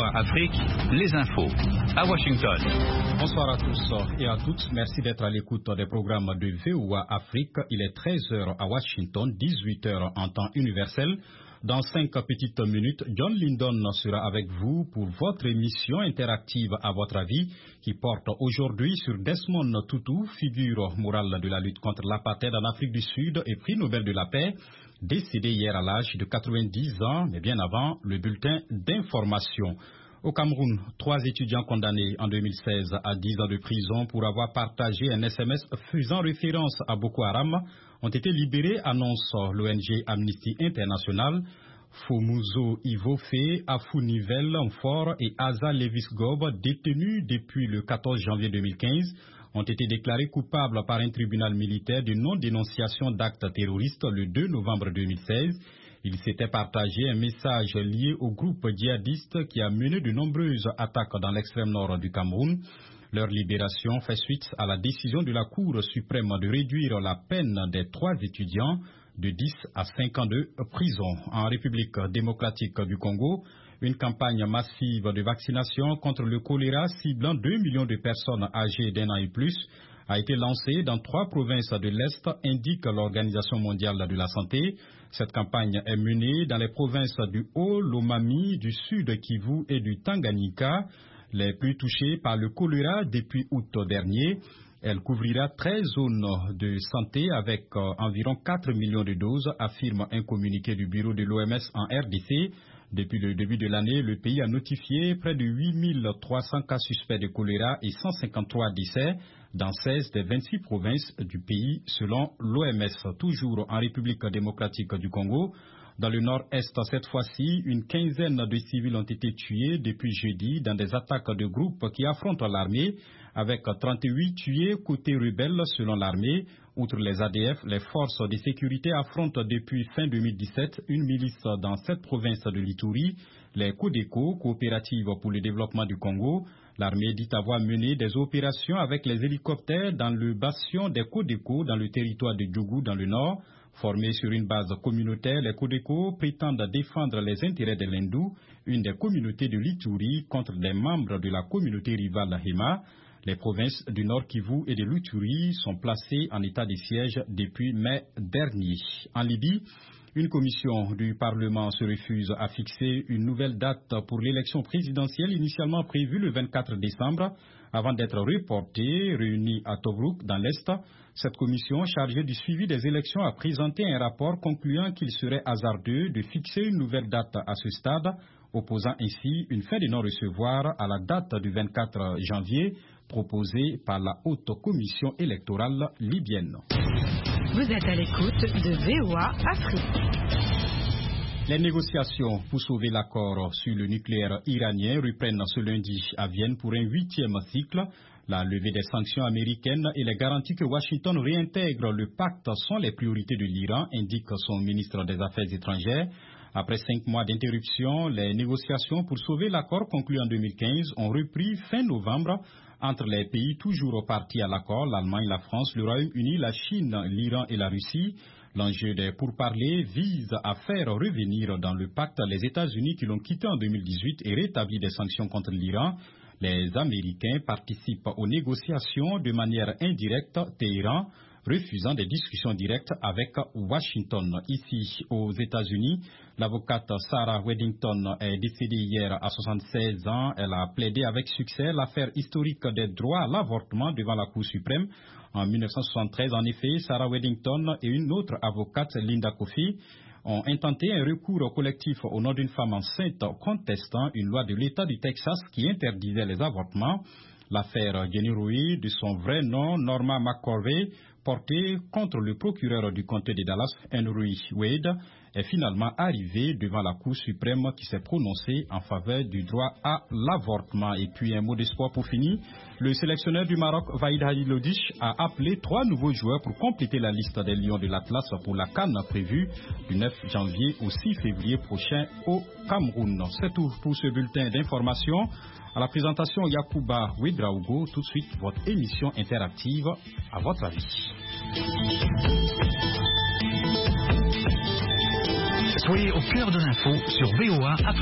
VOA Afrique, les infos. À Washington. Bonsoir à tous et à toutes. Merci d'être à l'écoute des programmes de VOA Afrique. Il est 13h à Washington, 18h en temps universel. Dans 5 petites minutes, John Lindon sera avec vous pour votre émission interactive à votre avis qui porte aujourd'hui sur Desmond Tutu, figure morale de la lutte contre l'apartheid en Afrique du Sud et prix Nobel de la paix, décédé hier à l'âge de 90 ans, mais bien avant le bulletin d'information. Au Cameroun, 3 étudiants condamnés en 2016 à 10 ans de prison pour avoir partagé un SMS faisant référence à Boko Haram ont été libérés, annonce l'ONG Amnesty International. Fomuzo Ivofe, Afunivel Mfor et Asa Levis Gob, détenus depuis le 14 janvier 2015, ont été déclarés coupables par un tribunal militaire de non-dénonciation d'actes terroristes le 2 novembre 2016. Ils s'étaient partagé un message lié au groupe djihadiste qui a mené de nombreuses attaques dans l'extrême nord du Cameroun. Leur libération fait suite à la décision de la Cour suprême de réduire la peine des 3 étudiants de 10 à 5 ans de prison. En République démocratique du Congo, une campagne massive de vaccination contre le choléra ciblant 2 millions de personnes âgées d'1 an et plus a été lancée dans 3 provinces de l'Est, indique l'Organisation mondiale de la santé. Cette campagne est menée dans les provinces du Haut-Lomami, du Sud Kivu et du Tanganyika, les plus touchées par le choléra depuis août dernier. Elle couvrira 13 zones de santé avec environ 4 millions de doses, affirme un communiqué du bureau de l'OMS en RDC. Depuis le début de l'année, le pays a notifié près de 8300 cas suspects de choléra et 153 décès dans 16 des 26 provinces du pays, selon l'OMS. Toujours en République démocratique du Congo, dans le nord-est, cette fois-ci, une quinzaine de civils ont été tués depuis jeudi dans des attaques de groupes qui affrontent l'armée, avec 38 tués côté rebelle selon l'armée. Outre les ADF, les forces de sécurité affrontent depuis fin 2017 une milice dans cette province de l'Ituri, les Codeco, coopératives pour le développement du Congo. L'armée dit avoir mené des opérations avec les hélicoptères dans le bastion des Codeco dans le territoire de Djougou dans le nord. Formés sur une base communautaire, les Codeco prétendent défendre les intérêts de l'Hindou, une des communautés de l'Ituri, contre des membres de la communauté rivale Hema. Les provinces du Nord Kivu et de l'Ituri sont placées en état de siège depuis mai dernier. En Libye, une commission du Parlement se refuse à fixer une nouvelle date pour l'élection présidentielle initialement prévue le 24 décembre avant d'être reportée, réunie à Tobruk dans l'Est. Cette commission chargée du suivi des élections a présenté un rapport concluant qu'il serait hasardeux de fixer une nouvelle date à ce stade, opposant ainsi une fin de non-recevoir à la date du 24 janvier proposée par la haute commission électorale libyenne. Vous êtes à l'écoute de VOA Afrique. Les négociations pour sauver l'accord sur le nucléaire iranien reprennent ce lundi à Vienne pour un 8e cycle. La levée des sanctions américaines et les garanties que Washington réintègre le pacte sont les priorités de l'Iran, indique son ministre des Affaires étrangères. Après 5 mois d'interruption, les négociations pour sauver l'accord conclu en 2015 ont repris fin novembre entre les pays toujours partis à l'accord, l'Allemagne, la France, le Royaume-Uni, la Chine, l'Iran et la Russie. L'enjeu des pourparlers vise à faire revenir dans le pacte les États-Unis qui l'ont quitté en 2018 et rétabli des sanctions contre l'Iran. Les Américains participent aux négociations de manière indirecte, Téhéran refusant des discussions directes avec Washington. Ici, aux États-Unis, l'avocate Sarah Weddington est décédée hier à 76 ans. Elle a plaidé avec succès l'affaire historique des droits à l'avortement devant la Cour suprême. En 1973, en effet, Sarah Weddington et une autre avocate, Linda Coffey, ont intenté un recours collectif au nom d'une femme enceinte contestant une loi de l'État du Texas qui interdisait les avortements. L'affaire Jenny Roe, de son vrai nom Norma McCorvey, portée contre le procureur du comté de Dallas, Henry Wade, est finalement arrivée devant la Cour suprême qui s'est prononcée en faveur du droit à l'avortement. Et puis un mot d'espoir pour finir. Le sélectionneur du Maroc, Vahid Halilhodich, a appelé 3 nouveaux joueurs pour compléter la liste des Lions de l'Atlas pour la CAN prévue du 9 janvier au 6 février prochain au Cameroun. C'est tout pour ce bulletin d'information. À la présentation, Yacouba Ouedraogo. Tout de suite, votre émission interactive. À votre avis. Soyez au cœur de l'info sur VOA Afrique.